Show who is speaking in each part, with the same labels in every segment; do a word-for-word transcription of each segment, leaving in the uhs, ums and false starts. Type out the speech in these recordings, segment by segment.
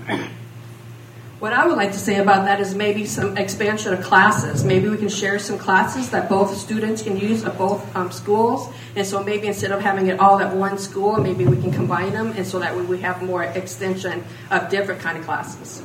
Speaker 1: What I would like to say about that is maybe some expansion of classes. Maybe we can share some classes that both students can use at both um, schools. And so maybe instead of having it all at one school, maybe we can combine them, and so that way we have more extension of different kind of classes.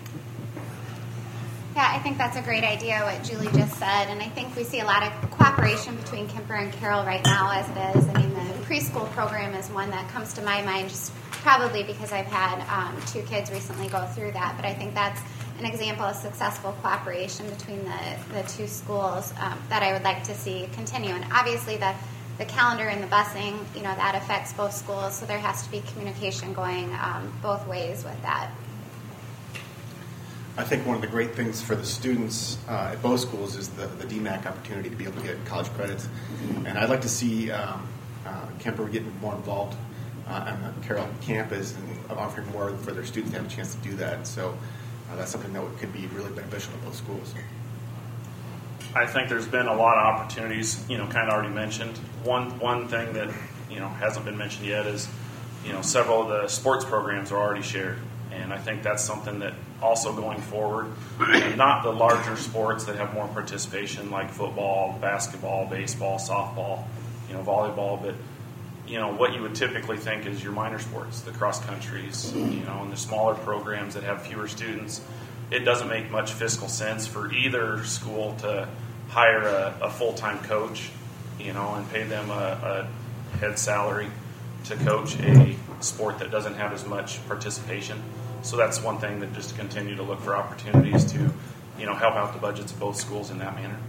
Speaker 2: Yeah, I think that's a great idea, what Julie just said. And I think we see a lot of cooperation between Kemper and Carroll right now as it is. I mean, the preschool program is one that comes to my mind, just probably because I've had um, two kids recently go through that. But I think that's an example of successful cooperation between the, the two schools um, that I would like to see continue. And obviously the, the calendar and the busing, you know, that affects both schools. So there has to be communication going um, both ways with that.
Speaker 3: I think one of the great things for the students uh, at both schools is the, the D MAC opportunity to be able to get college credits. And I'd like to see um, uh, Kemper getting more involved uh, on the Carroll campus and offering more for their students to have a chance to do that. So uh, that's something that would, could be really beneficial to both schools.
Speaker 4: I think there's been a lot of opportunities, you know, kind of already mentioned. One one thing that, you know, hasn't been mentioned yet is, you know, several of the sports programs are already shared. And I think that's something that also going forward, you know, not the larger sports that have more participation like football, basketball, baseball, softball, you know, volleyball, but, you know, what you would typically think is your minor sports, the cross countries, you know, and the smaller programs that have fewer students. It doesn't make much fiscal sense for either school to hire a, a full-time coach, you know, and pay them a, a head salary to coach a sport that doesn't have as much participation. So that's one thing that just to continue to look for opportunities to, you know, help out the budgets of both schools in that manner.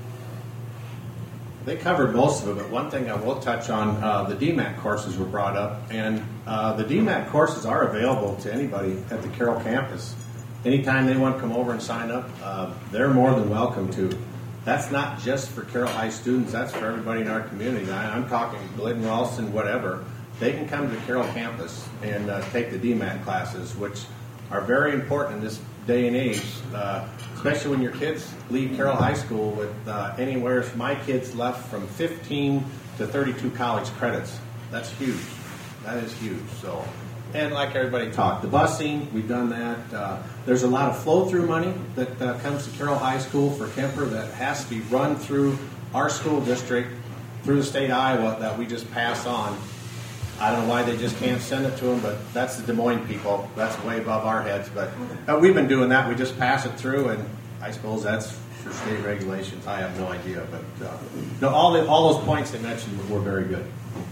Speaker 5: They covered most of it, but one thing I will touch on, uh, the D MAC courses were brought up, and uh, the D MAC courses are available to anybody at the Carroll campus. Anytime they want to come over and sign up, uh, they're more than welcome to. That's not just for Carroll High students, that's for everybody in our community. I, I'm talking Glidden, Ralston, whatever. They can come to the Carroll campus and uh, take the D MAC classes, which are very important in this day and age, uh, especially when your kids leave Carroll High School with uh, anywhere. My kids left from fifteen to thirty-two college credits. That's huge. That is huge. So, and like everybody talked, the busing, we've done that. Uh, there's a lot of flow-through money that uh, comes to Carroll High School for Kemper that has to be run through our school district, through the state of Iowa, that we just pass on. I don't know why they just can't send it to them, but that's the Des Moines people. That's way above our heads. But uh, we've been doing that. We just pass it through, and I suppose that's for state regulations. I have no idea. But uh, no, all the, all those points they mentioned were very good.